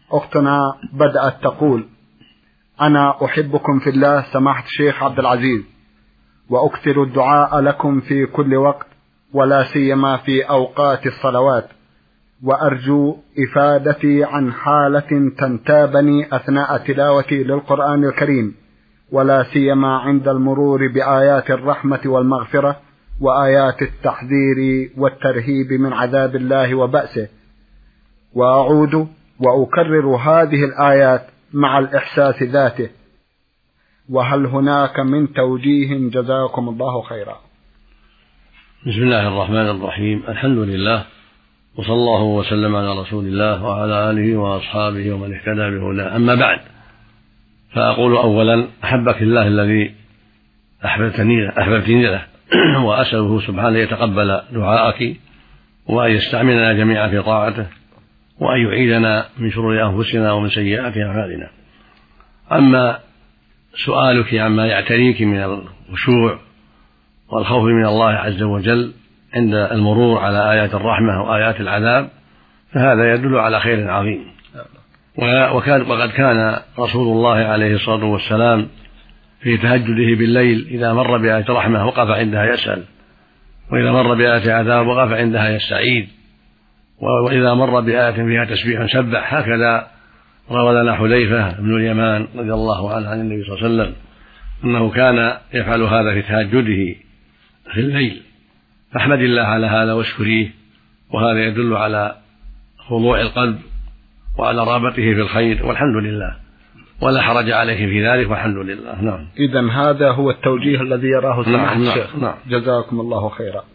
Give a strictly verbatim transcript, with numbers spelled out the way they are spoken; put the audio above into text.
أختنا بدأت تقول: أنا أحبكم في الله سماحة الشيخ عبد العزيز، وأكثر الدعاء لكم في كل وقت، ولا سيما في أوقات الصلوات، وأرجو إفادتي عن حالة تنتابني أثناء تلاوتي للقرآن الكريم، ولا سيما عند المرور بآيات الرحمة والمغفرة وآيات التحذير والترهيب من عذاب الله وبأسه، وأعود وأكرر هذه الآيات مع الإحساس ذاته، وهل هناك من توجيه؟ جزاكم الله خيرا. بسم الله الرحمن الرحيم، الحمد لله، وصلى الله وسلم على رسول الله وعلى آله وأصحابه ومن اهتدى بهداه. أما بعد، فأقول أولا: أحبك الله الذي أحببتني أحببتني له، وأسأله سبحانه يتقبل دعاءك، وأن يستعملنا جميعا في طاعته، وأن يعيذنا من شرور أنفسنا ومن سيئات أعمالنا. أما سؤالك عما يعتريك من الخشوع والخوف من الله عز وجل عند المرور على آيات الرحمة وآيات العذاب، فهذا يدل على خير عظيم. وكان وقد كان رسول الله عليه الصلاة والسلام في تهجده بالليل إذا مر بآية رحمة وقف عندها يسأل، وإذا مر بآية عذاب وقف عندها يستعيذ، وإذا مر بآية فيها تسبيح سبح. هكذا روى لنا حذيفة بن اليمان رضي الله عنه عن النبي صلى الله عليه وسلم أنه كان يفعل هذا في تهجده في الليل. فاحمد الله على هذا واشكريه، وهذا يدل على خضوع القلب وعلى رغبته في الخير، والحمد لله، ولا حرج عليه في ذلك، والحمد لله. نعم. إذن هذا هو التوجيه الذي يراه سماحة الشيخ. نعم. جزاكم الله خيرا.